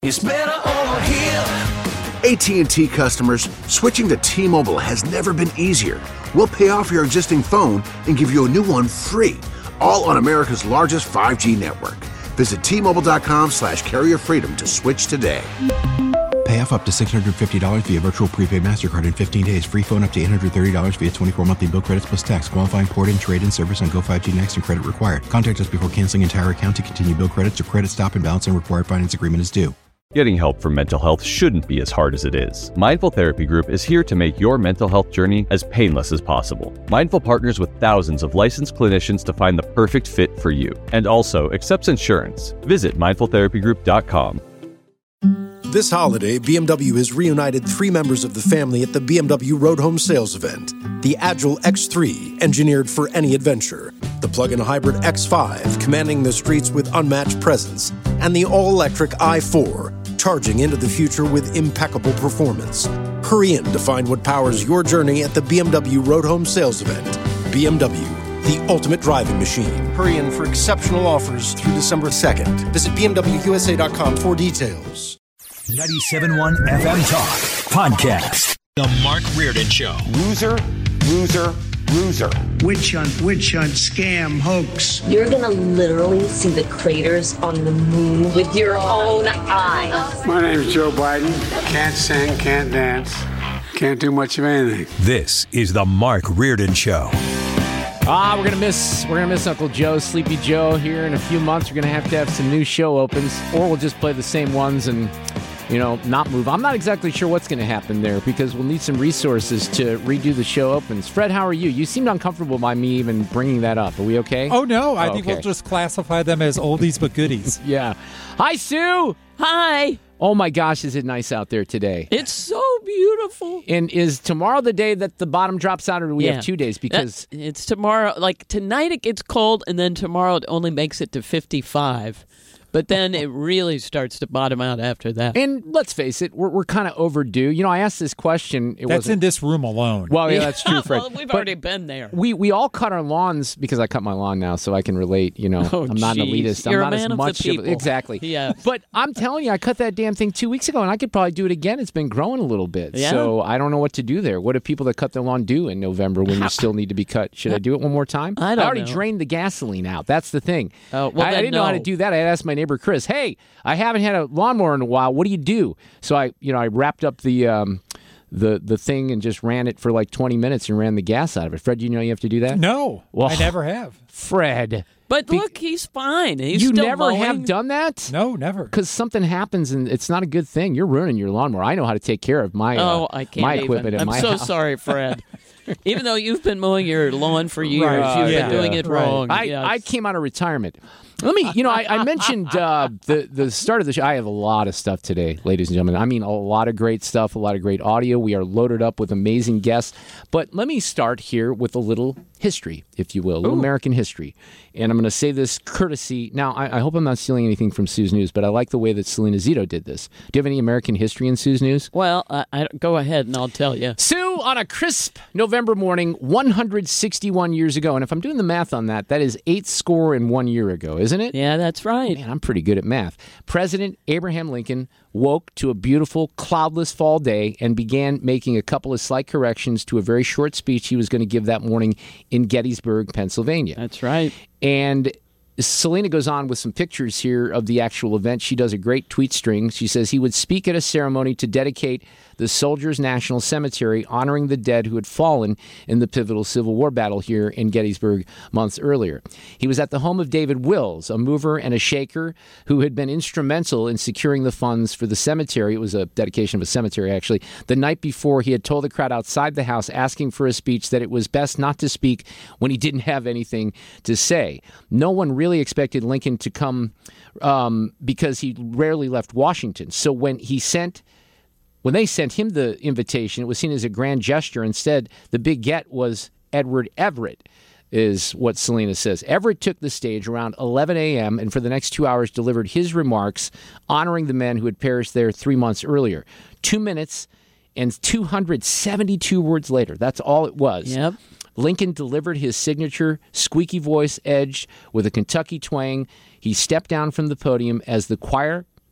It's better over here. AT&T customers, switching to T-Mobile has never been easier. We'll pay off your existing phone and give you a new one free, all on America's largest 5G network. Visit T-Mobile.com/carrier freedom to switch today. Pay off up to $650 via virtual prepaid MasterCard in 15 days. Free phone up to $830 via 24 monthly bill credits plus tax. Qualifying port and trade-in service on Go 5G Next and credit required. Contact us before canceling entire account to continue bill credits or credit stop and balance and required finance agreement is due. Getting help for mental health shouldn't be as hard as it is. Mindful Therapy Group is here to make your mental health journey as painless as possible. Mindful partners with thousands of licensed clinicians to find the perfect fit for you, and also accepts insurance. Visit mindfultherapygroup.com. This holiday, BMW has reunited 3 members of the family at the BMW Road Home Sales event. The Agile X3, engineered for any adventure. The plug-in hybrid X5, commanding the streets with unmatched presence. And the all-electric i4, charging into the future with impeccable performance. Hurry in to find what powers your journey at the BMW Road Home Sales event. BMW, the ultimate driving machine. Hurry in for exceptional offers through December 2nd. Visit BMWUSA.com for details. 97.1 FM Talk Podcast. The Mark Reardon Show. Loser, loser, loser. Witch hunt, scam, hoax. You're gonna literally see the craters on the moon with your own eyes. My name's Joe Biden. Can't sing, can't dance, can't do much of anything. This is the Mark Reardon Show. We're gonna miss Uncle Joe, Sleepy Joe here in a few months. We're gonna have some new show opens, or we'll just play the same ones and not move. I'm not exactly sure what's going to happen there because we'll need some resources to redo the show opens. Fred, how are you? You seemed uncomfortable by me even bringing that up. Are we okay? Oh, no. I think we'll just classify them as oldies but goodies. Yeah. Hi, Sue. Hi. Oh, my gosh, is it nice out there today? It's so beautiful. And is tomorrow the day that the bottom drops out, or do we have 2 days? Because it's tomorrow. Like, tonight it gets cold, and then tomorrow it only makes it to 55. But then it really starts to bottom out after that. And let's face it, we're kind of overdue. I asked this question. That's in this room alone. Well, yeah, that's true, Fred. Well, we've already been there. We all cut our lawns because I cut my lawn now, so I can relate. I'm not an elitist. You're I'm not a man as much of the people. Exactly. Yeah. But I'm telling you, I cut that damn thing 2 weeks ago, and I could probably do it again. It's been growing a little bit. Yeah. So I don't know what to do there. What do people that cut their lawn do in November when you still need to be cut? Should I do it one more time? I already drained the gasoline out. That's the thing. Oh, well, I didn't know how to do that. I asked my neighbor Chris, hey, I haven't had a lawnmower in a while. What do you do? So I wrapped up the thing and just ran it for like 20 minutes and ran the gas out of it. Fred, do you know you have to do that? No, well, I never have. Fred. But look, he's fine. He's you still never mowing. have done that? No, never. Because something happens and it's not a good thing. You're ruining your lawnmower. I know how to take care of my I can't my equipment in I'm my so house. Sorry, Fred. Even though you've been mowing your lawn for years, you've been doing it wrong. I came out of retirement. Let me, I mentioned the start of the show. I have a lot of stuff today, ladies and gentlemen. I mean, a lot of great stuff, a lot of great audio. We are loaded up with amazing guests. But let me start here with a little history, if you will, a little American history. And I'm going to say this courtesy. Now, I hope I'm not stealing anything from Sue's News, but I like the way that Selena Zito did this. Do you have any American history in Sue's News? Well, go ahead and I'll tell you. Sue, on a crisp November morning, 161 years ago, and if I'm doing the math on that, that is 81 years ago, isn't it? Yeah, that's right. Man, I'm pretty good at math. President Abraham Lincoln woke to a beautiful, cloudless fall day and began making a couple of slight corrections to a very short speech he was going to give that morning in Gettysburg, Pennsylvania. That's right. And Selena goes on with some pictures here of the actual event. She does a great tweet string. She says he would speak at a ceremony to dedicate the Soldiers National Cemetery, honoring the dead who had fallen in the pivotal Civil War battle here in Gettysburg months earlier. He was at the home of David Wills, a mover and a shaker who had been instrumental in securing the funds for the cemetery. It was a dedication of a cemetery, actually. The night before, he had told the crowd outside the house asking for a speech that it was best not to speak when he didn't have anything to say. No one really expected Lincoln to come because he rarely left Washington. So when they sent him the invitation, it was seen as a grand gesture. Instead, the big get was Edward Everett, is what Selena says. Everett took the stage around 11 a.m. and for the next 2 hours delivered his remarks honoring the men who had perished there 3 months earlier. 2 minutes and 272 words later. That's all it was. Yep. Lincoln delivered his signature squeaky voice edge with a Kentucky twang. He stepped down from the podium as the choir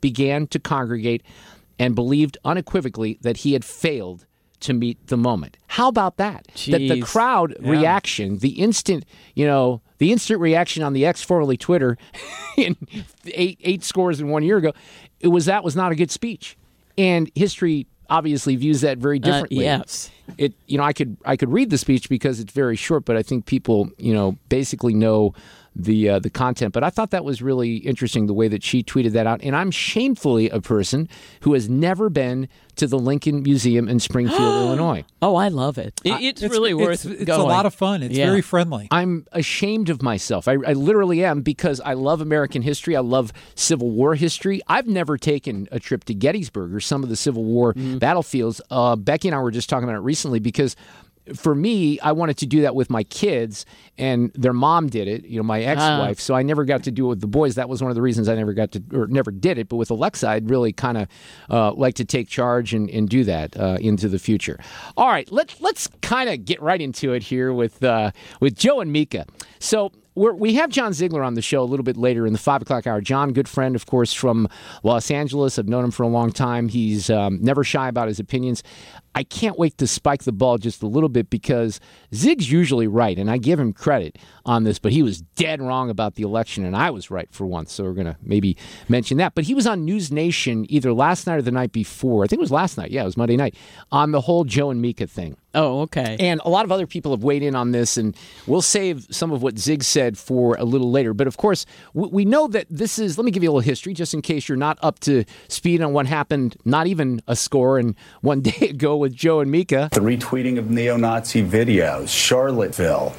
began to congregate and believed unequivocally that he had failed to meet the moment. How about that? Jeez. That the crowd reaction, the instant reaction on the X, formerly Twitter, in eight scores in 1 year ago, was not a good speech. And history obviously views that very differently. Yes. I could read the speech because it's very short, but I think people, basically know the content. But I thought that was really interesting, the way that she tweeted that out. And I'm shamefully a person who has never been to the Lincoln Museum in Springfield, Illinois. Oh, I love it. It's really worth going. It's a lot of fun. It's very friendly. I'm ashamed of myself. I literally am, because I love American history. I love Civil War history. I've never taken a trip to Gettysburg or some of the Civil War battlefields. Becky and I were just talking about it recently, because for me, I wanted to do that with my kids, and their mom did it, my ex-wife, so I never got to do it with the boys. That was one of the reasons I never did it. But with Alexa, I'd really kind of like to take charge and do that into the future. All right, let's kind of get right into it here with Joe and Mika. So we have John Ziegler on the show a little bit later in the 5 o'clock hour. John, good friend, of course, from Los Angeles. I've known him for a long time. He's never shy about his opinions. I can't wait to spike the ball just a little bit, because Zig's usually right, and I give him credit on this, but he was dead wrong about the election, and I was right for once, so we're going to maybe mention that. But he was on News Nation either last night or the night before. I think it was last night. Yeah, it was Monday night, on the whole Joe and Mika thing. Oh, okay. And a lot of other people have weighed in on this, and we'll save some of what Zig said for a little later. But of course, we know that this is, let me give you a little history, just in case you're not up to speed on what happened, not even a score and 1 day ago with Joe and Mika. The retweeting of neo-Nazi videos, Charlottesville.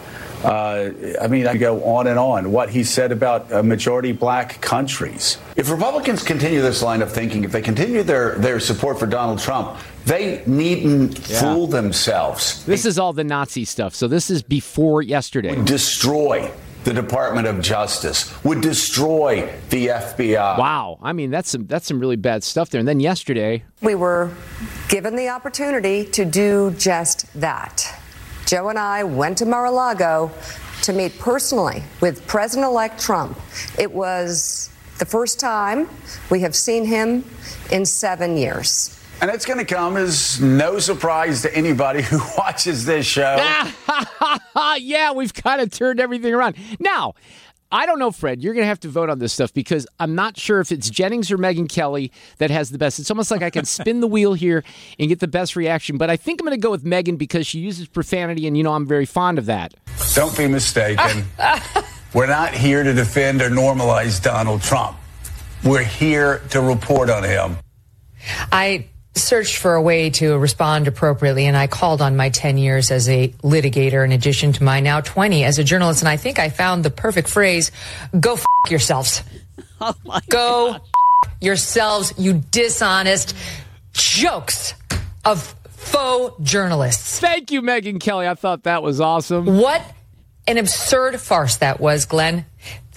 I go on and on. What he said about majority black countries. If Republicans continue this line of thinking, if they continue their support for Donald Trump, they needn't fool themselves. This is all the Nazi stuff. So this is before yesterday. Destroy the Department of Justice, would destroy the FBI. Wow. I mean, that's some really bad stuff there. And then yesterday, we were given the opportunity to do just that. Joe and I went to Mar-a-Lago to meet personally with President-elect Trump. It was the first time we have seen him in 7 years. And it's going to come as no surprise to anybody who watches this show. Yeah, we've kind of turned everything around. Now, I don't know, Fred, you're going to have to vote on this stuff, because I'm not sure if it's Jennings or Megyn Kelly that has the best. It's almost like I can spin the wheel here and get the best reaction. But I think I'm going to go with Megyn, because she uses profanity, and, I'm very fond of that. Don't be mistaken. We're not here to defend or normalize Donald Trump. We're here to report on him. I searched for a way to respond appropriately, and I called on my 10 years as a litigator in addition to my now 20 as a journalist, and I think I found the perfect phrase: go f*** yourselves. Oh my go God. F*** yourselves, you dishonest jokes of faux journalists. Thank you, Megyn Kelly. I thought that was awesome. What an absurd farce that was, Glenn.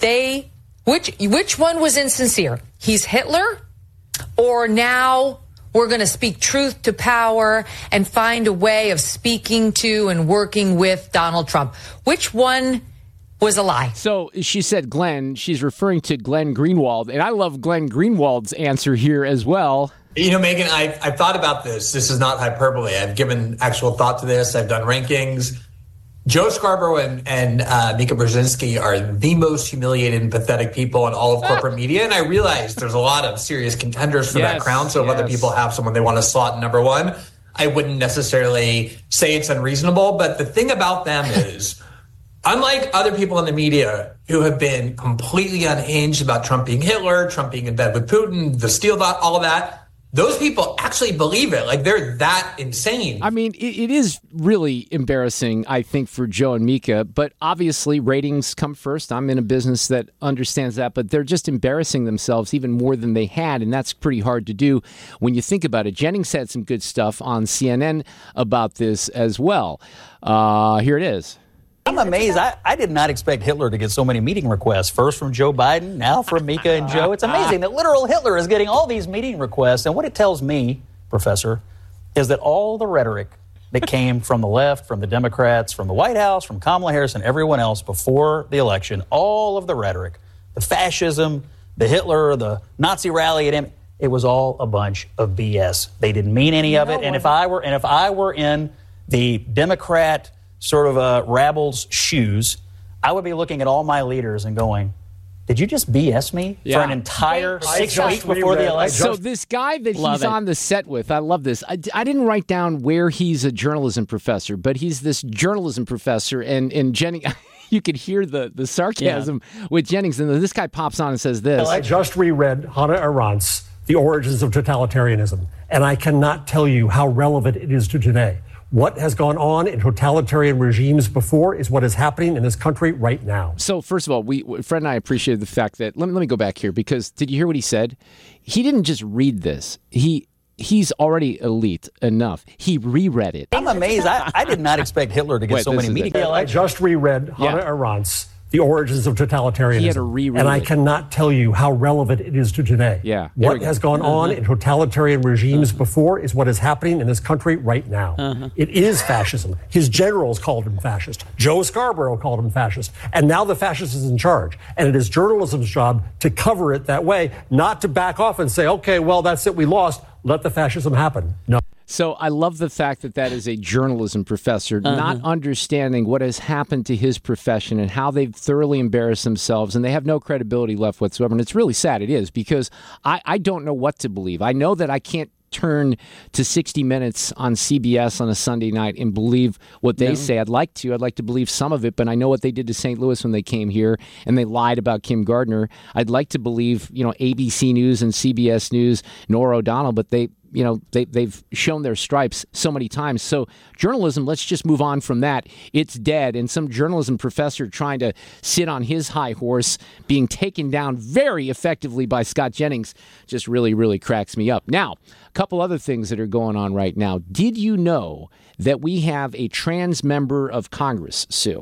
Which one was insincere? He's Hitler, or now we're going to speak truth to power and find a way of speaking to and working with Donald Trump? Which one was a lie? So she said Glenn. She's referring to Glenn Greenwald. And I love Glenn Greenwald's answer here as well. Megyn, I've thought about this. This is not hyperbole. I've given actual thought to this. I've done rankings. Joe Scarborough and Mika Brzezinski are the most humiliated and pathetic people in all of corporate media. And I realize there's a lot of serious contenders for that crown. So if other people have someone they want to slot number one, I wouldn't necessarily say it's unreasonable. But the thing about them is, unlike other people in the media who have been completely unhinged about Trump being Hitler, Trump being in bed with Putin, the Steele dot, all of that, those people actually believe it. Like, they're that insane. I mean, it is really embarrassing, I think, for Joe and Mika. But obviously, ratings come first. I'm in a business that understands that. But they're just embarrassing themselves even more than they had. And that's pretty hard to do when you think about it. Jennings had some good stuff on CNN about this as well. Here it is. I'm amazed. I did not expect Hitler to get so many meeting requests. First from Joe Biden, now from Mika and Joe. It's amazing that literal Hitler is getting all these meeting requests. And what it tells me, Professor, is that all the rhetoric that came from the left, from the Democrats, from the White House, from Kamala Harris and everyone else before the election, all of the rhetoric, the fascism, the Hitler, the Nazi rally, it was all a bunch of BS. They didn't mean any of it. And if I were in the Democrat sort of rabble's shoes, I would be looking at all my leaders and going, did you just BS me for an entire 6 weeks before the election? So this guy that he's on the set with, I love this. I didn't write down where he's a journalism professor, but he's this journalism professor. And Jennings, you could hear the sarcasm with Jennings. And this guy pops on and says this. I just reread Hannah Arendt's The Origins of Totalitarianism, and I cannot tell you how relevant it is to today. What has gone on in totalitarian regimes before is what is happening in this country right now. So, first of all, Fred and I appreciated the fact that, let me go back here, because did you hear what he said? He didn't just read this. He's already elite enough. He reread it. I'm amazed. I did not expect Hitler to get so many meetings. I just reread Hannah Arendt's The Origins of Totalitarianism. He had to reread and I it. cannot tell you how relevant it is to today. Yeah. What has gone on in totalitarian regimes before is what is happening in this country right now. It is fascism. His generals called him fascist. Joe Scarborough called him fascist. And now the fascist is in charge. And it is journalism's job to cover it that way, not to back off and say, okay, well, that's it, we lost. Let the fascism happen. No. So I love the fact that is a journalism professor, not understanding what has happened to his profession and how they've thoroughly embarrassed themselves, and they have no credibility left whatsoever. And it's really sad, it is, because I don't know what to believe. I know that I can't turn to 60 Minutes on CBS on a Sunday night and believe what they say. I'd like to believe some of it, but I know what they did to St. Louis when they came here and they lied about Kim Gardner. I'd like to believe, ABC News and CBS News, Norah O'Donnell, but they've shown their stripes so many times. So journalism, let's just move on from that. It's dead. And some journalism professor trying to sit on his high horse being taken down very effectively by Scott Jennings just really, really cracks me up. Now, a couple other things that are going on right now. Did you know that we have a trans member of Congress, Sue?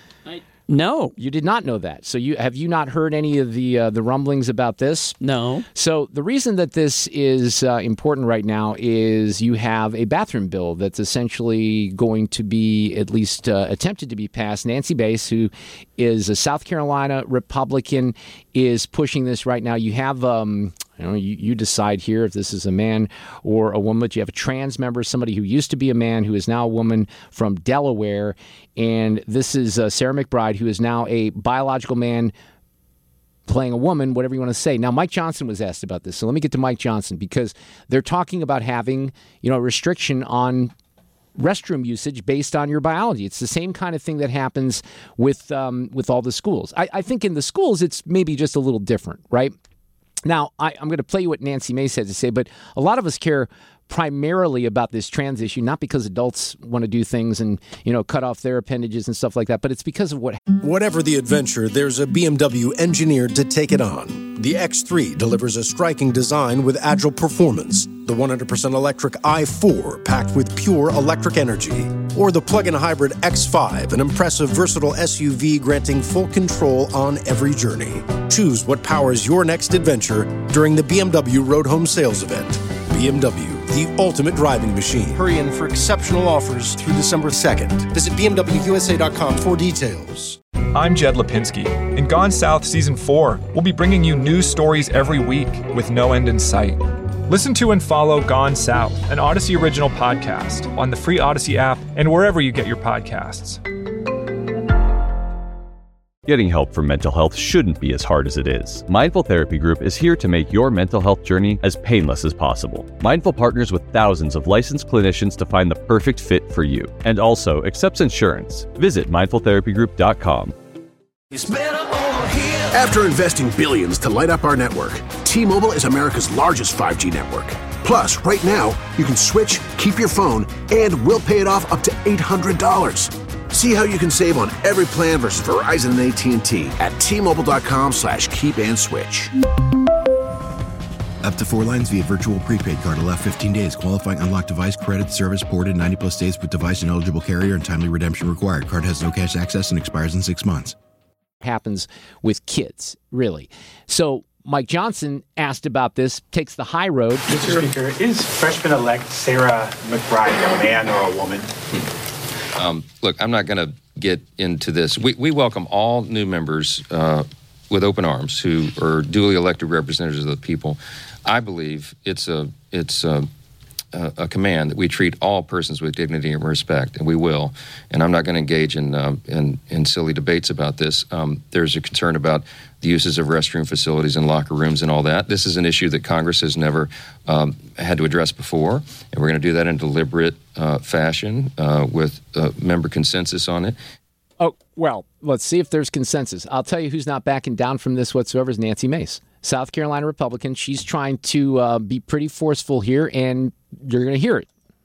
No. You did not know that. So have you not heard any of the rumblings about this? No. So the reason that this is important right now is you have a bathroom bill that's essentially going to be at least attempted to be passed. Nancy Bass, who is a South Carolina Republican, is pushing this right now. You have you decide here if this is a man or a woman, but you have a trans member, somebody who used to be a man who is now a woman from Delaware. And this is Sarah McBride, who is now a biological man playing a woman, whatever you want to say. Now, Mike Johnson was asked about this. So let me get to Mike Johnson, because they're talking about having, a restriction on restroom usage based on your biology. It's the same kind of thing that happens with all the schools. I think in the schools, it's maybe just a little different, right? Now, I'm going to play you what Nancy Mace had to say, but a lot of us care primarily about this trans issue, not because adults want to do things and, cut off their appendages and stuff like that, but it's because of what... Whatever the adventure, there's a BMW engineered to take it on. The X3 delivers a striking design with agile performance. The 100% electric i4 packed with pure electric energy. Or the plug-in hybrid X5, an impressive, versatile SUV granting full control on every journey. Choose what powers your next adventure during the BMW Road Home Sales Event. BMW, the ultimate driving machine. Hurry in for exceptional offers through December 2nd. Visit BMWUSA.com for details. I'm Jed Lipinski. In Gone South Season 4, we'll be bringing you news stories every week with no end in sight. Listen to and follow Gone South, an Odyssey original podcast, on the free Odyssey app and wherever you get your podcasts. Getting help for mental health shouldn't be as hard as it is. Mindful Therapy Group is here to make your mental health journey as painless as possible. Mindful partners with thousands of licensed clinicians to find the perfect fit for you, and also accepts insurance. Visit mindfultherapygroup.com. After investing billions to light up our network, T-Mobile is America's largest 5G network. Plus, right now, you can switch, keep your phone, and we'll pay it off up to $800. See how you can save on every plan versus Verizon and AT&T at T-Mobile.com/keep-and-switch. Up to 4 lines via virtual prepaid card. Allow 15 days. Qualifying unlocked device credit service ported 90-plus days with device and eligible carrier and timely redemption required. Card has no cash access and expires in 6 months. Happens with kids, really. So Mike Johnson asked about this, takes the high road. Mr. Speaker, is freshman-elect Sarah McBride a man or a woman? Look, I'm not going to get into this. We welcome all new members with open arms who are duly elected representatives of the people. I believe it's a command that we treat all persons with dignity and respect, and we will. And I'm not going to engage in silly debates about this. There's a concern about the uses of restroom facilities and locker rooms and all that. This is an issue that Congress has never had to address before, and we're going to do that in deliberate fashion with member consensus on it. Oh, well, let's see if there's consensus. I'll tell you who's not backing down from this whatsoever is Nancy Mace, South Carolina Republican. She's trying to be pretty forceful here, and you're going to hear it.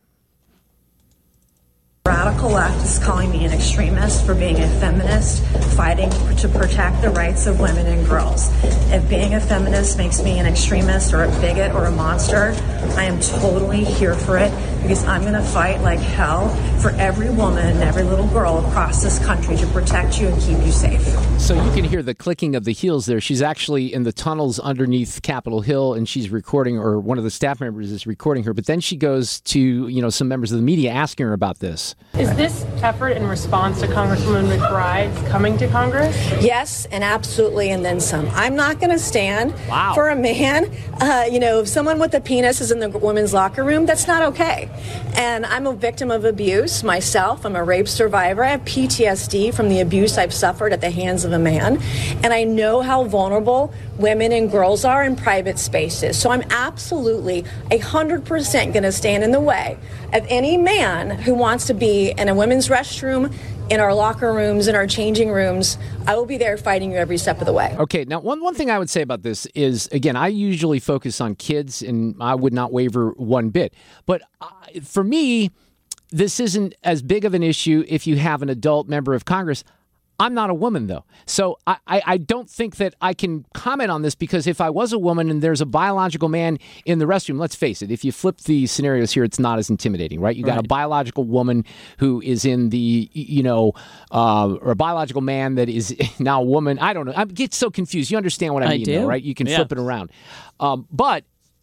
Radical left is calling me an extremist for being a feminist, fighting to protect the rights of women and girls. If being a feminist makes me an extremist or a bigot or a monster, I am totally here for it because I'm going to fight like hell for every woman and every little girl across this country to protect you and keep you safe. So you can hear the clicking of the heels there. She's actually in the tunnels underneath Capitol Hill, and she's recording, or one of the staff members is recording her. But then she goes to, some members of the media asking her about this. Is this effort in response to Congresswoman McBride's coming to Congress? Yes, and absolutely, and then some. I'm not going to stand for a man. If someone with a penis is in the women's locker room, that's not okay. And I'm a victim of abuse myself. I'm a rape survivor. I have PTSD from the abuse I've suffered at the hands of a man. And I know how vulnerable women and girls are in private spaces. So I'm absolutely 100% going to stand in the way of any man who wants to be in a women's restroom, in our locker rooms, in our changing rooms. I will be there fighting you every step of the way. Okay, now one thing I would say about this is, again, I usually focus on kids, and I would not waver one bit. But for me, this isn't as big of an issue if you have an adult member of Congress. I'm not a woman, though. So I don't think that I can comment on this, because if I was a woman and there's a biological man in the restroom, let's face it, if you flip the scenarios here, it's not as intimidating, right? You got a biological woman who is in the, or a biological man that is now a woman. I don't know. I get so confused. You understand what I mean, though, right? You can flip it around. But,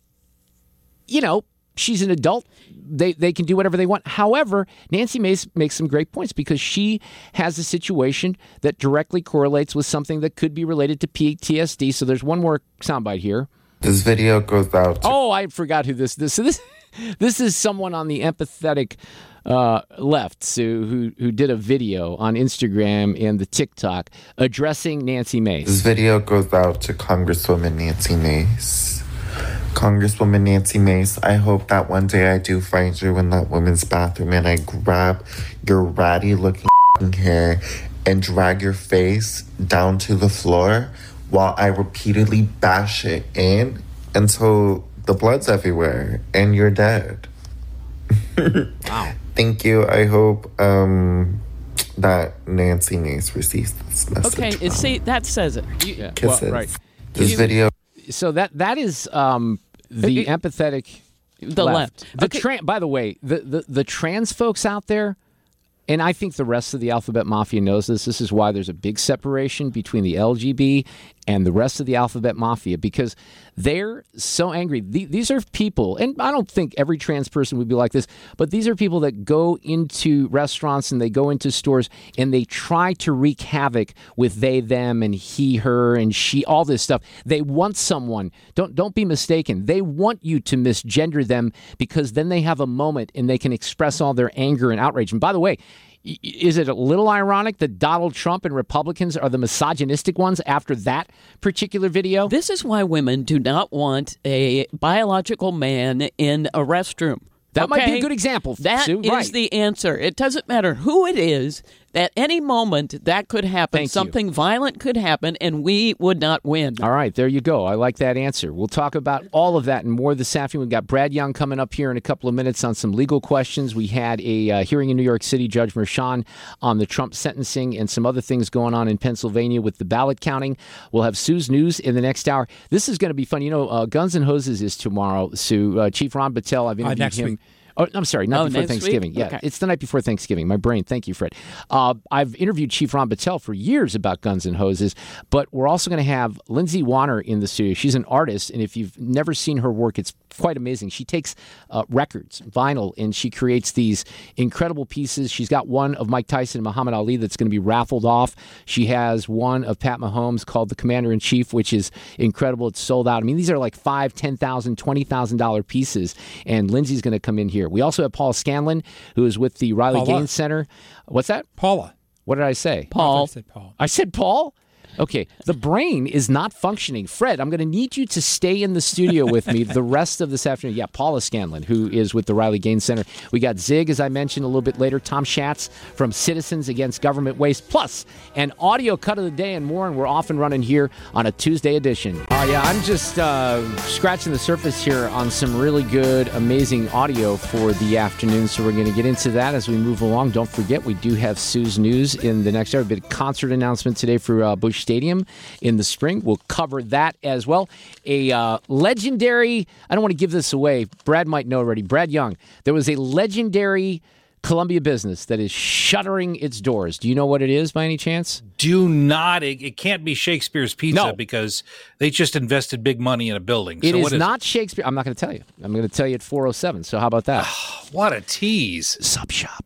she's an adult. They can do whatever they want. However, Nancy Mace makes some great points, because she has a situation that directly correlates with something that could be related to PTSD. So there's one more soundbite here. This video goes out to... Oh, I forgot who this is. So this is someone on the empathetic left, who did a video on Instagram and the TikTok addressing Nancy Mace. This video goes out to Congresswoman Nancy Mace. Congresswoman Nancy Mace, I hope that one day I do find you in that women's bathroom and I grab your ratty-looking hair and drag your face down to the floor while I repeatedly bash it in until the blood's everywhere and you're dead. Wow. Thank you. I hope that Nancy Mace receives this message. Okay, see, that says it. Kisses. Well, right. This video... So that is the empathetic left. By the way, the trans folks out there, and I think the rest of the Alphabet Mafia knows this. This is why there's a big separation between the LGB and the rest of the Alphabet Mafia, because they're so angry. These are people, and I don't think every trans person would be like this, but these are people that go into restaurants and they go into stores and they try to wreak havoc with they, them, and he, her, and she, all this stuff. They want someone. Don't be mistaken. They want you to misgender them, because then they have a moment and they can express all their anger and outrage. And by the way, is it a little ironic that Donald Trump and Republicans are the misogynistic ones after that particular video? This is why women do not want a biological man in a restroom. That might be a good example, That Sue. is the answer. It doesn't matter who it is. At any moment, that could happen. Something violent could happen, and we would not win. All right, there you go. I like that answer. We'll talk about all of that and more this afternoon. We've got Brad Young coming up here in a couple of minutes on some legal questions. We had a hearing in New York City, Judge Merchan, on the Trump sentencing and some other things going on in Pennsylvania with the ballot counting. We'll have Sue's news in the next hour. This is going to be fun. Guns N' Hoses is tomorrow, Sue. Chief Ron Battelle, I've interviewed him. Week. Oh, I'm sorry, not before next Thanksgiving. week? Yeah, Okay. it's the night before Thanksgiving. My brain. Thank you, Fred. I've interviewed Chief Ron Battelle for years about guns and hoses, but we're also going to have Lindsay Wanner in the studio. She's an artist, and if you've never seen her work, it's quite amazing. She takes records, vinyl, and she creates these incredible pieces. She's got one of Mike Tyson and Muhammad Ali that's going to be raffled off. She has one of Pat Mahomes called The Commander-in-Chief, which is incredible. It's sold out. I mean, these are like $5,000, $10,000, $20,000 pieces, and Lindsay's going to come in here. We also have Paula Scanlon, who is with the Riley Gaines Center. What's that? Paula. What did I say? Paul. I said Paul. I said Paul? Okay, the brain is not functioning. Fred, I'm going to need you to stay in the studio with me the rest of this afternoon. Yeah, Paula Scanlon, who is with the Riley Gaines Center. We got Zig, as I mentioned a little bit later, Tom Schatz from Citizens Against Government Waste, plus an audio cut of the day and more, and we're off and running here on a Tuesday edition. Yeah, I'm just scratching the surface here on some really good, amazing audio for the afternoon, so we're going to get into that as we move along. Don't forget, we do have Sue's News in the next hour. A bit of concert announcement today for Busch Stadium in the spring. We'll cover that as well. A legendary, I don't want to give this away, Brad might know already, Brad Young. There was a legendary Columbia business that is shuttering its doors. Do you know what it is by any chance? Do not. It can't be Shakespeare's Pizza because they just invested big money in a building. It is not Shakespeare. I'm not going to tell you. I'm going to tell you at 4:07. So how about that? What a tease. Sub shop.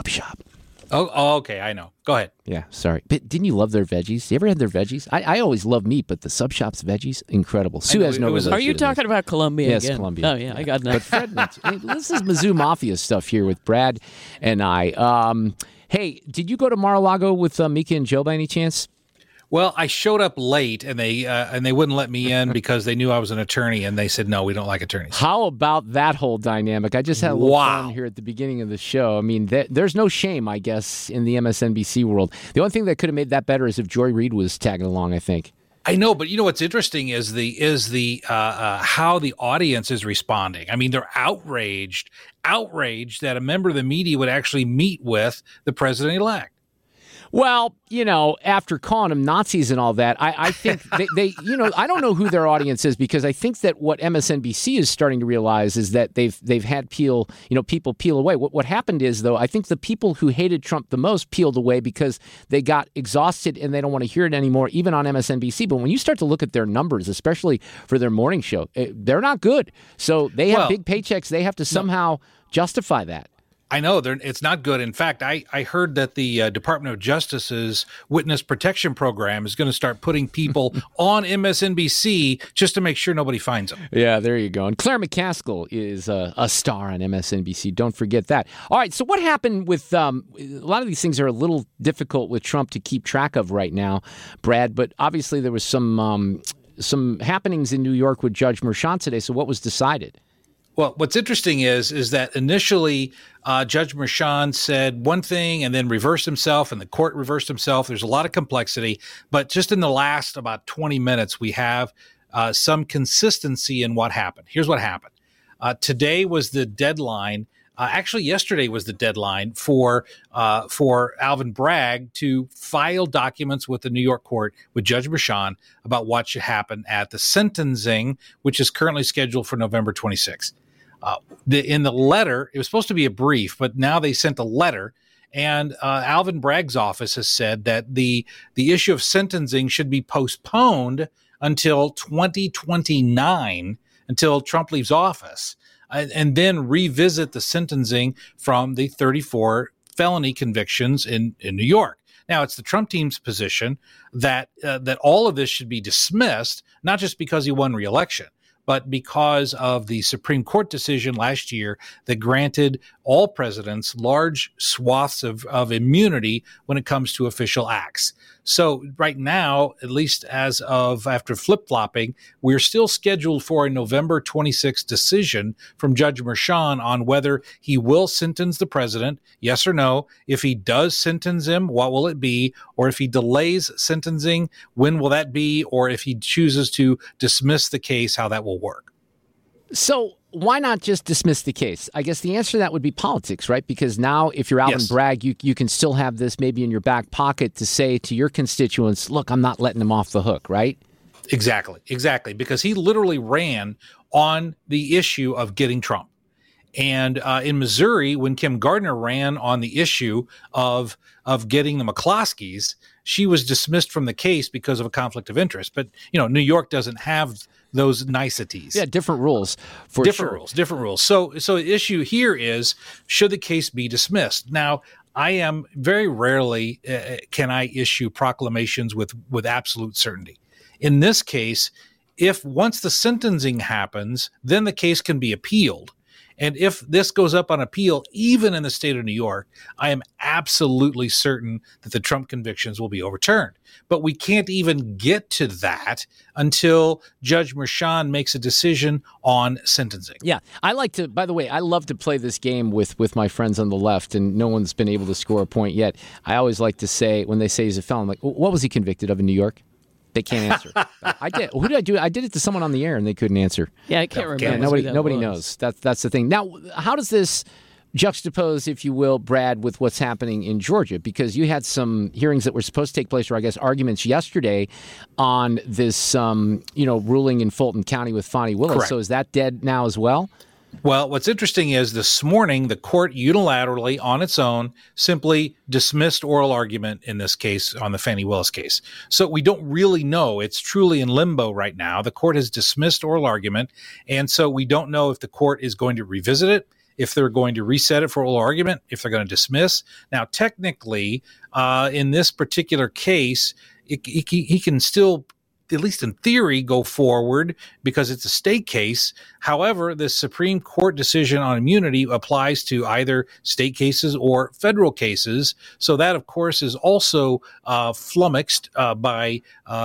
Oh, okay. I know. Go ahead. Yeah, sorry. But didn't you love their veggies? You ever had their veggies? I always love meat, but the Sub Shop's veggies, incredible. Sue has no relation. Are you talking about Columbia yes, again? Columbia. Oh, yeah, I got that. But Fred, this is Mizzou Mafia stuff here with Brad and I. Hey, did you go to Mar-a-Lago with Mika and Joe by any chance? Well, I showed up late, and they wouldn't let me in because they knew I was an attorney, and they said, no, we don't like attorneys. How about that whole dynamic? I just had a little fun here at the beginning of the show. I mean, there's no shame, I guess, in the MSNBC world. The only thing that could have made that better is if Joy Reid was tagging along, I think. I know, but you know what's interesting is the how the audience is responding. I mean, they're outraged that a member of the media would actually meet with the president-elect. Well, you know, after calling them Nazis and all that, I think they I don't know who their audience is, because I think that what MSNBC is starting to realize is that they've had people peel away. What happened is, though, I think the people who hated Trump the most peeled away because they got exhausted and they don't want to hear it anymore, even on MSNBC. But when you start to look at their numbers, especially for their morning show, they're not good. So they have big paychecks. They have to somehow justify that. I know it's not good. In fact, I heard that the Department of Justice's Witness Protection Program is going to start putting people on MSNBC just to make sure nobody finds them. Yeah, there you go. And Claire McCaskill is a star on MSNBC. Don't forget that. All right, so what happened with a lot of these things are a little difficult with Trump to keep track of right now, Brad, but obviously there was some happenings in New York with Judge Merchan today. So what was decided? Well, what's interesting is that initially Judge Merchan said one thing and then reversed himself, and the court reversed himself. There's a lot of complexity, but just in the last about 20 minutes, we have some consistency in what happened. Here's what happened. Today was the deadline. Actually, yesterday was the deadline for Alvin Bragg to file documents with the New York court with Judge Merchan about what should happen at the sentencing, which is currently scheduled for November 26th. In the letter, it was supposed to be a brief, but now they sent a letter, and Alvin Bragg's office has said that the issue of sentencing should be postponed until 2029, until Trump leaves office, and then revisit the sentencing from the 34 felony convictions in New York. Now, it's the Trump team's position that all of this should be dismissed, not just because he won re-election, but because of the Supreme Court decision last year that granted all presidents large swaths of immunity when it comes to official acts. So right now, at least as of after flip-flopping, we're still scheduled for a November 26th decision from Judge Merchan on whether he will sentence the president, yes or no. If he does sentence him, what will it be? Or if he delays sentencing, when will that be? Or if he chooses to dismiss the case, how that will work. So why not just dismiss the case? I guess the answer to that would be politics, right? Because now if you're Alvin Bragg, you can still have this maybe in your back pocket to say to your constituents, look, I'm not letting him off the hook, right? Exactly. Because he literally ran on the issue of getting Trump. And in Missouri, when Kim Gardner ran on the issue of getting the McCloskeys, she was dismissed from the case because of a conflict of interest. But, New York doesn't have those niceties. Yeah, different rules for different rules. So the issue here is, should the case be dismissed? Now, I am very rarely can I issue proclamations with absolute certainty. In this case, if once the sentencing happens, then the case can be appealed. And if this goes up on appeal, even in the state of New York, I am absolutely certain that the Trump convictions will be overturned. But we can't even get to that until Judge Merchan makes a decision on sentencing. Yeah. By the way, I love to play this game with my friends on the left, and no one's been able to score a point yet. I always like to say, when they say he's a felon, like, what was he convicted of in New York? They can't answer. I did. Who did I do? I did it to someone on the air, and they couldn't answer. Yeah, I can't remember. Nobody knows. That's the thing. Now, how does this juxtapose, if you will, Brad, with what's happening in Georgia? Because you had some hearings that were supposed to take place, or I guess arguments yesterday, on this, ruling in Fulton County with Fani Willis. Correct. So is that dead now as well? Well, what's interesting is this morning, the court unilaterally, on its own, simply dismissed oral argument in this case on the Fani Willis case. So we don't really know. It's truly in limbo right now. The court has dismissed oral argument, and so we don't know if the court is going to revisit it, if they're going to reset it for oral argument, if they're going to dismiss. Now, technically, in this particular case, he can still, at least in theory, go forward because it's a state case. However, the Supreme Court decision on immunity applies to either state cases or federal cases. So that, of course, is also flummoxed by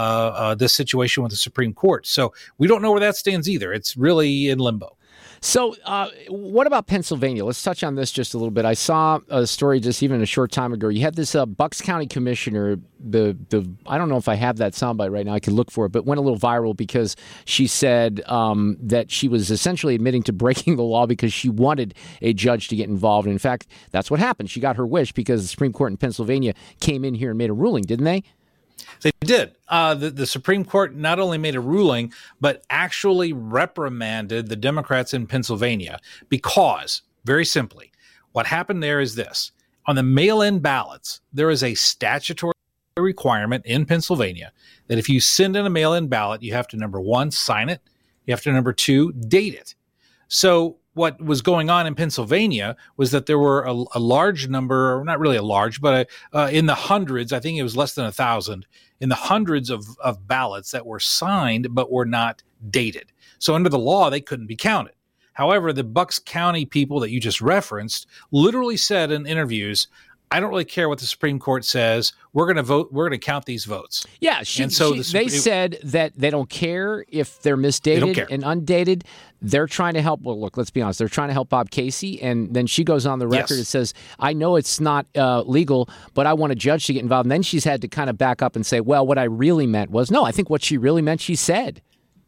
this situation with the Supreme Court. So we don't know where that stands either. It's really in limbo. So what about Pennsylvania? Let's touch on this just a little bit. I saw a story just even a short time ago. You had this Bucks County commissioner, I don't know if I have that soundbite right now. I can look for it, but went a little viral because she said that she was essentially admitting to breaking the law because she wanted a judge to get involved. And in fact, that's what happened. She got her wish because the Supreme Court in Pennsylvania came in here and made a ruling, didn't they? They did. The Supreme Court not only made a ruling, but actually reprimanded the Democrats in Pennsylvania because, very simply, what happened there is this. On the mail-in ballots, there is a statutory requirement in Pennsylvania that if you send in a mail-in ballot, you have to, number one, sign it. You have to, number two, date it. So what was going on in Pennsylvania was that there were a large number, or not really a large, but in the hundreds, I think it was less than 1,000, in the hundreds of ballots that were signed but were not dated. So under the law, they couldn't be counted. However, the Bucks County people that you just referenced literally said in interviews, I don't really care what the Supreme Court says. We're going to vote. We're going to count these votes. Yeah, they said that they don't care if they're misdated and undated. They're trying to help. Well, look, let's be honest. They're trying to help Bob Casey. And then she goes on the record and says, I know it's not legal, but I want a judge to get involved. And then she's had to kind of back up and say, well, what I really meant was, no, I think what she really meant, she said.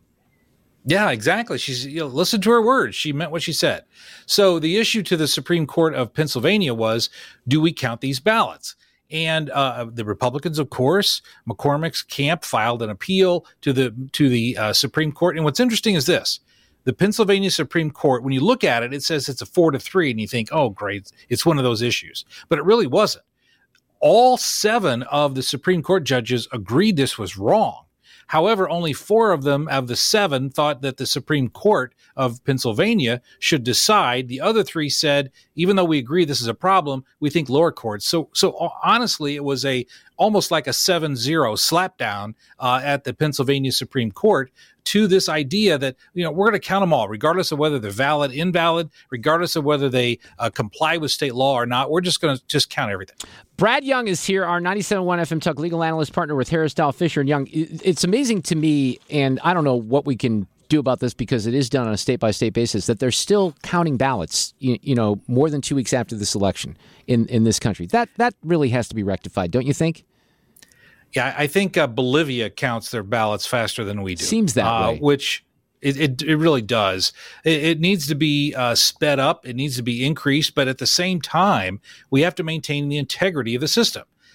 Yeah, exactly. She's listen to her words. She meant what she said. So the issue to the Supreme Court of Pennsylvania was, do we count these ballots? And the Republicans, of course, McCormick's camp filed an appeal to the Supreme Court. And what's interesting is this. The Pennsylvania Supreme Court, when you look at it, it says it's a 4-3, and you think, oh, great, it's one of those issues. But it really wasn't. All 7 of the Supreme Court judges agreed this was wrong. However, only 4 of them of the 7 thought that the Supreme Court of Pennsylvania should decide. The other 3 said, even though we agree this is a problem, we think lower courts. So honestly, it was almost like a 7-0 slapdown at the Pennsylvania Supreme Court to this idea that, we're going to count them all, regardless of whether they're valid, invalid, regardless of whether they comply with state law or not. We're just going to count everything. Brad Young is here, our 97.1 FM Talk legal analyst partner with Harris Dowell Fisher and Young. It's amazing to me, and I don't know what we can do about this because it is done on a state-by-state basis, that they're still counting ballots, more than 2 weeks after this election in this country. That really has to be rectified, don't you think? Yeah, I think Bolivia counts their ballots faster than we do. Seems that way. Which it really does. It needs to be sped up. It needs to be increased. But at the same time, we have to maintain the integrity of the system.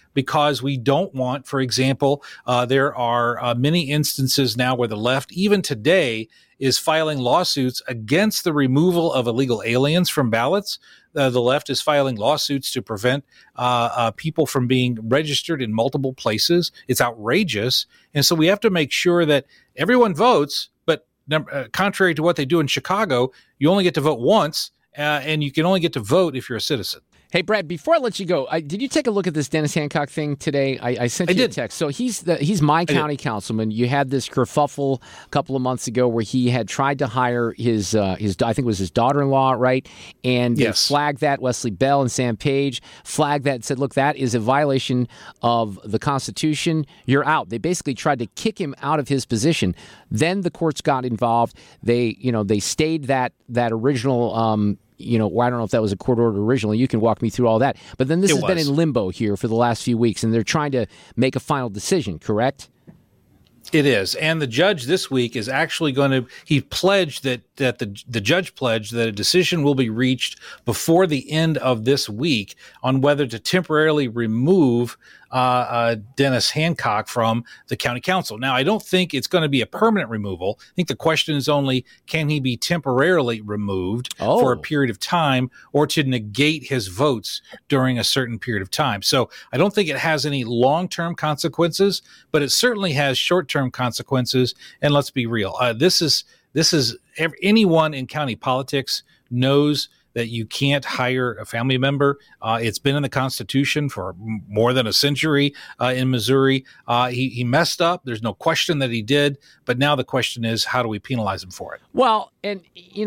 because we don't want, for example, there are many instances now where the left, even today, is filing lawsuits against the removal of illegal aliens from ballots. The left is filing lawsuits to prevent people from being registered in multiple places. It's outrageous. And so we have to make sure that everyone votes, but contrary to what they do in Chicago, you only get to vote once, and you can only get to vote if you're a citizen. Hey, Brad, before I let you go, did you take a look at this Dennis Hancock thing today? I sent you a text. So he's my county councilman. You had this kerfuffle a couple of months ago where he had tried to hire his I think it was his daughter-in-law, right? And they flagged that. Wesley Bell and Sam Page flagged that and said, look, that is a violation of the Constitution. You're out. They basically tried to kick him out of his position. Then the courts got involved. They stayed that original I don't know if that was a court order originally. You can walk me through all that. But then this has been in limbo here for the last few weeks, and they're trying to make a final decision, correct? It is. And the judge this week is actually he pledged that the judge pledged that a decision will be reached before the end of this week on whether to temporarily remove Dennis Hancock from the county council. Now, I don't think it's going to be a permanent removal. I think the question is only, can he be temporarily removed for a period of time or to negate his votes during a certain period of time? So I don't think it has any long-term consequences, but it certainly has short-term consequences. And let's be real. This is anyone in county politics knows that you can't hire a family member. It's been in the Constitution for more than a century in Missouri. He messed up. There's no question that he did. But now the question is, how do we penalize him for it? Well, and,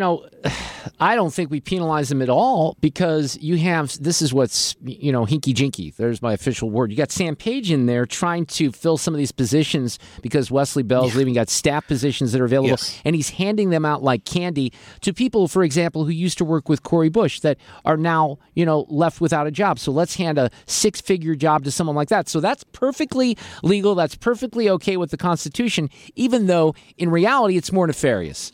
I don't think we penalize him at all because this is what's, hinky-jinky. There's my official word. You got Sam Page in there trying to fill some of these positions because Wesley Bell's leaving. You got staff positions that are available, and he's handing them out like candy to people, for example, who used to work with Cori Bush that are now, left without a job. So let's hand a six-figure job to someone like that. So that's perfectly legal. That's perfectly okay with the Constitution, even though in reality it's more nefarious.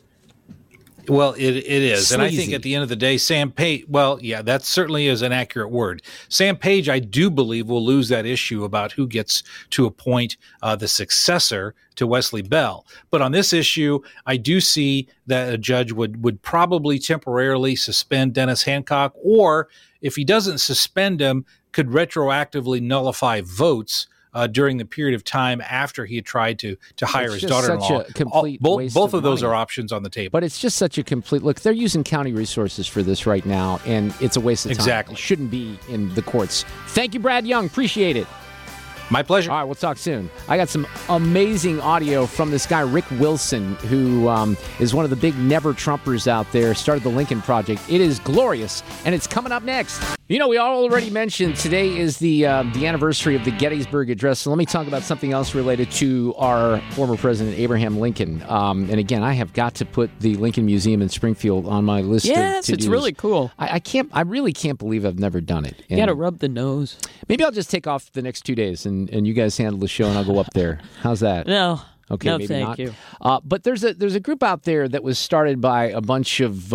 Well, it is. Sleazy. And I think at the end of the day, Sam Page, that certainly is an accurate word. Sam Page, I do believe, will lose that issue about who gets to appoint the successor to Wesley Bell. But on this issue, I do see that a judge would probably temporarily suspend Dennis Hancock, or if he doesn't suspend him, could retroactively nullify votes during the period of time after he had tried to hire his daughter-in-law. Both of those are options on the table. But it's just such a complete look. They're using county resources for this right now, and it's a waste of time. Exactly. It shouldn't be in the courts. Thank you, Brad Young. Appreciate it. My pleasure. All right, we'll talk soon. I got some amazing audio from this guy, Rick Wilson, who is one of the big never-Trumpers out there, started the Lincoln Project. It is glorious, and it's coming up next. We already mentioned today is the anniversary of the Gettysburg Address, so let me talk about something else related to our former President Abraham Lincoln. And again, I have got to put the Lincoln Museum in Springfield on my list. Yes, it's really cool. I really can't believe I've never done it. You got to rub the nose. Maybe I'll just take off the next 2 days and you guys handle the show and I'll go up there. How's that? No. Okay, no, maybe thank not. You. But there's a group out there that was started by a bunch of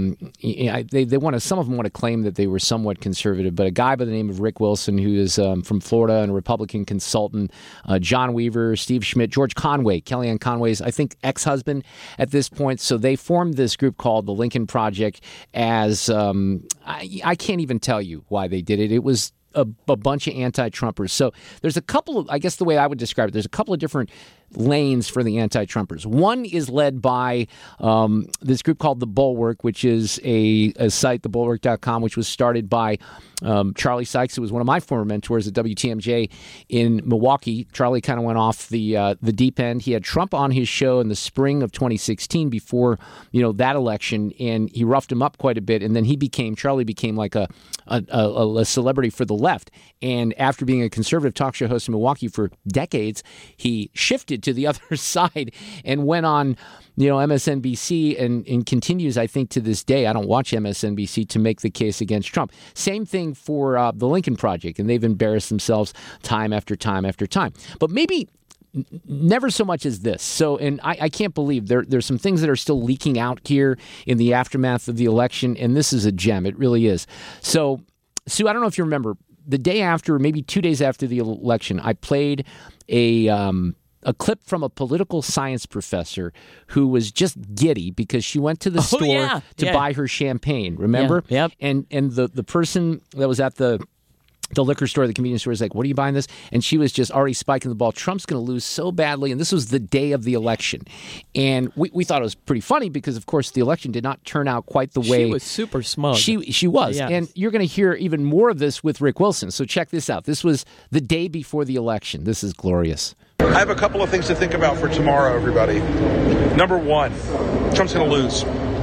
they want to. Some of them want to claim that they were somewhat conservative, but a guy by the name of Rick Wilson, who is from Florida and a Republican consultant, John Weaver, Steve Schmidt, George Conway, Kellyanne Conway's, I think, ex-husband at this point. So they formed this group called the Lincoln Project. As I can't even tell you why they did it. It was a bunch of anti-Trumpers. So there's a couple of, I guess the way I would describe it, there's a couple of different lanes for the anti-Trumpers. One is led by this group called The Bulwark, which is a site, thebulwark.com, which was started by Charlie Sykes, who was one of my former mentors at WTMJ in Milwaukee. Charlie kind of went off the deep end. He had Trump on his show in the spring of 2016 before that election, and he roughed him up quite a bit. And then Charlie became like a celebrity for the left. And after being a conservative talk show host in Milwaukee for decades, he shifted to the other side and went on, MSNBC and continues, I think, to this day. I don't watch MSNBC to make the case against Trump. Same thing for the Lincoln Project, and they've embarrassed themselves time after time after time. But maybe never so much as this. So, and I can't believe there's some things that are still leaking out here in the aftermath of the election, and this is a gem. It really is. So, Sue, I don't know if you remember the day after, maybe 2 days after the election, I played a clip from a political science professor who was just giddy because she went to the store to buy her champagne. Remember? Yeah. Yep. And the person that was at the liquor store, the convenience store, is like, what are you buying this? And she was just already spiking the ball. Trump's going to lose so badly. And this was the day of the election. And we thought it was pretty funny because, of course, the election did not turn out quite the way. She was super smug. She was. Yes. And you're going to hear even more of this with Rick Wilson. So check this out. This was the day before the election. This is glorious. I have a couple of things to think about for tomorrow, everybody. Number one, Trump's going to lose.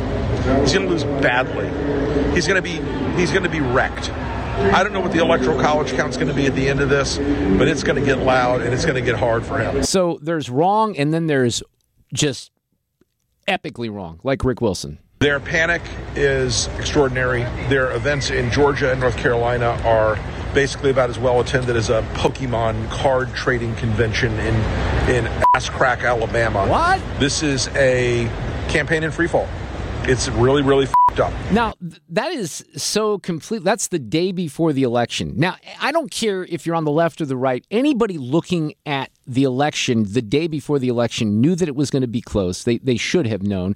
He's going to lose badly. He's going to be wrecked. I don't know what the Electoral College count's going to be at the end of this, but it's going to get loud and it's going to get hard for him. So there's wrong, and then there's just epically wrong, like Rick Wilson. Their panic is extraordinary. Their events in Georgia and North Carolina are basically about as well attended as a Pokemon card trading convention in ass crack, Alabama. What? This is a campaign in free fall. It's really, really f***ed up. Now, that is so complete. That's the day before the election. Now, I don't care if you're on the left or the right. Anybody looking at the election the day before the election knew that it was going to be close. They should have known.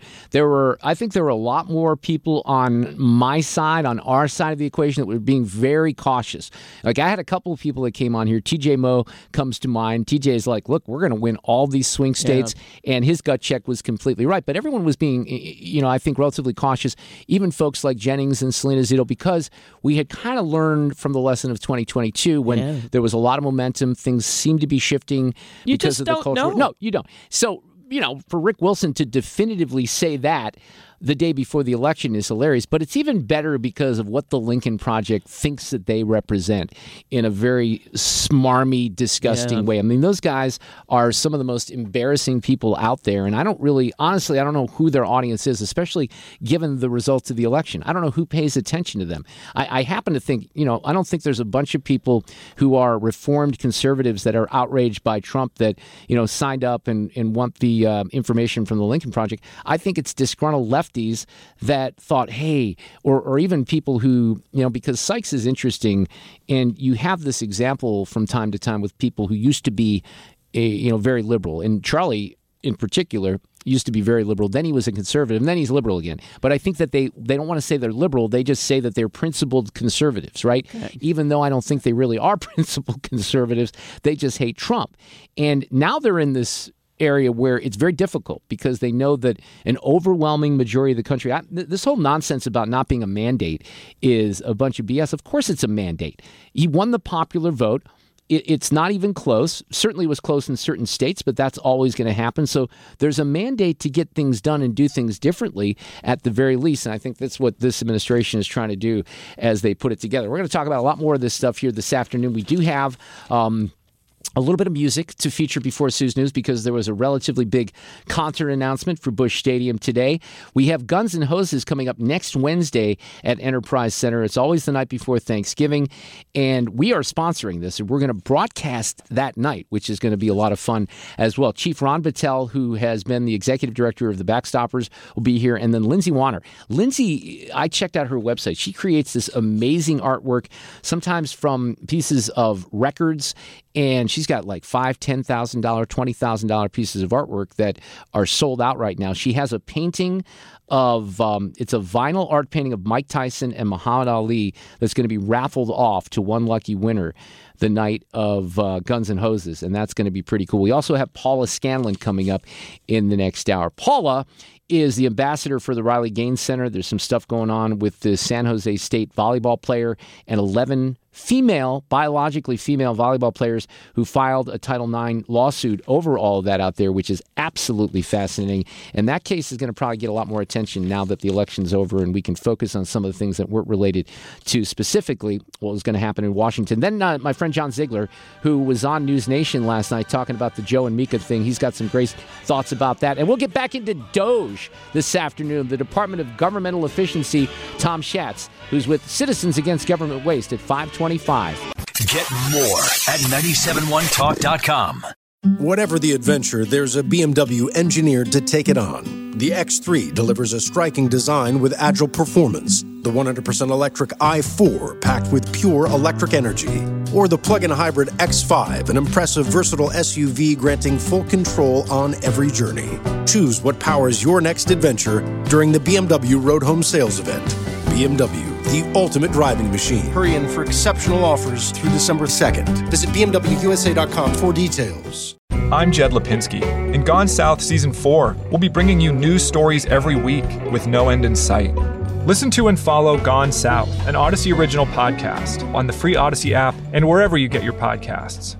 I think there were a lot more people on my side, on our side of the equation, that were being very cautious. Like, I had a couple of people that came on here. TJ Moe comes to mind. TJ is like, look, we're going to win all these swing states. Yeah. And his gut check was completely right. But everyone was being, I think, relatively cautious. Even folks like Jennings and Selena Zito, because we had kind of learned from the lesson of 2022 when there was a lot of momentum. Things seemed to be shifting. You because just of the don't culture. know. No, you don't. So, for Rick Wilson to definitively say that the day before the election is hilarious, but it's even better because of what the Lincoln Project thinks that they represent in a very smarmy, disgusting way. I mean, those guys are some of the most embarrassing people out there, and I don't know who their audience is, especially given the results of the election. I don't know who pays attention to them. I happen to think, I don't think there's a bunch of people who are reformed conservatives that are outraged by Trump that, signed up and want the information from the Lincoln Project. I think it's disgruntled lefties that thought, hey, or even people who, because Sykes is interesting, and you have this example from time to time with people who used to be, very liberal. And Charlie, in particular, used to be very liberal. Then he was a conservative, and then he's liberal again. But I think that they don't want to say they're liberal. They just say that they're principled conservatives, right? Okay. Even though I don't think they really are principled conservatives, they just hate Trump. And now they're in this area where it's very difficult because they know that an overwhelming majority of the country, this whole nonsense about not being a mandate is a bunch of BS. Of course it's a mandate. He won the popular vote. It's not even close. Certainly was close in certain states, but that's always going to happen. So there's a mandate to get things done and do things differently at the very least. And I think that's what this administration is trying to do as they put it together. We're going to talk about a lot more of this stuff here this afternoon. We do have a little bit of music to feature before Sue's News because there was a relatively big concert announcement for Busch Stadium today. We have Guns N' Hoses coming up next Wednesday at Enterprise Center. It's always the night before Thanksgiving, and we are sponsoring this, and we're going to broadcast that night, which is going to be a lot of fun as well. Chief Ron Battelle, who has been the executive director of the Backstoppers, will be here, and then Lindsay Wanner. Lindsay, I checked out her website. She creates this amazing artwork, sometimes from pieces of records, and she's got like $5,000, $10,000, $20,000 pieces of artwork that are sold out right now. She has a painting of, it's a vinyl art painting of Mike Tyson and Muhammad Ali that's going to be raffled off to one lucky winner the night of Guns N' Hoses, and that's going to be pretty cool. We also have Paula Scanlon coming up in the next hour. Paula is the ambassador for the Riley Gaines Center. There's some stuff going on with the San Jose State volleyball player and 11 biologically female volleyball players who filed a Title IX lawsuit over all of that out there, which is absolutely fascinating. And that case is going to probably get a lot more attention now that the election's over and we can focus on some of the things that weren't related to specifically what was going to happen in Washington. Then my friend John Ziegler, who was on News Nation last night talking about the Joe and Mika thing, he's got some great thoughts about that. And we'll get back into DOGE this afternoon. The Department of Governmental Efficiency, Tom Schatz, who's with Citizens Against Government Waste at 5:25. Get more at 971talk.com. Whatever the adventure, there's a BMW engineered to take it on. The X3 delivers a striking design with agile performance. The 100% electric i4 packed with pure electric energy. Or the plug-in hybrid X5, an impressive, versatile SUV granting full control on every journey. Choose what powers your next adventure during the BMW Road Home Sales Event. BMW, the ultimate driving machine. Hurry in for exceptional offers through December 2nd. Visit BMWUSA.com for details. I'm Jed Lipinski. In Gone South Season 4, we'll be bringing you news stories every week with no end in sight. Listen to and follow Gone South, an Odyssey original podcast, on the free Odyssey app and wherever you get your podcasts.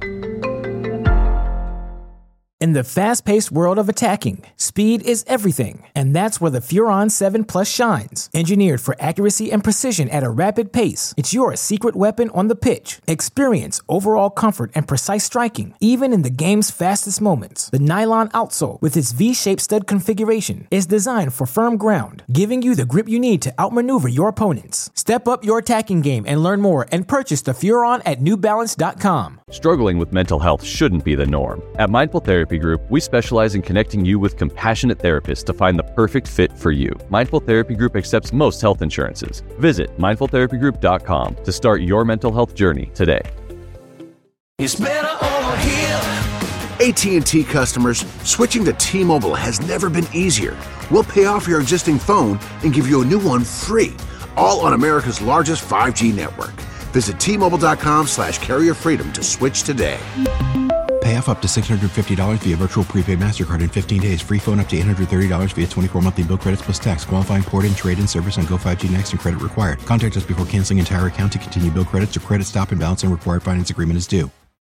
In the fast-paced world of attacking, speed is everything, and that's where the Furon 7 Plus shines. Engineered for accuracy and precision at a rapid pace, it's your secret weapon on the pitch. Experience overall comfort and precise striking, even in the game's fastest moments. The nylon outsole, with its V-shaped stud configuration, is designed for firm ground, giving you the grip you need to outmaneuver your opponents. Step up your attacking game and learn more and purchase the Furon at NewBalance.com. Struggling with mental health shouldn't be the norm. At Mindful Therapy Group, we specialize in connecting you with compassionate therapists to find the perfect fit for you. Mindful Therapy Group accepts most health insurances. Visit mindfultherapygroup.com to start your mental health journey today. It's better over here. AT&T customers, switching to T-Mobile has never been easier. We'll pay off your existing phone and give you a new one free, all on America's largest 5G network. Visit T-Mobile.com/carrierfreedom to switch today. Pay off up to $650 via virtual prepaid MasterCard in 15 days. Free phone up to $830 via 24 monthly bill credits plus tax. Qualifying port-in, trade-in service on Go5G Next and credit required. Contact us before canceling entire account to continue bill credits or credit stop and balance and required finance agreement is due.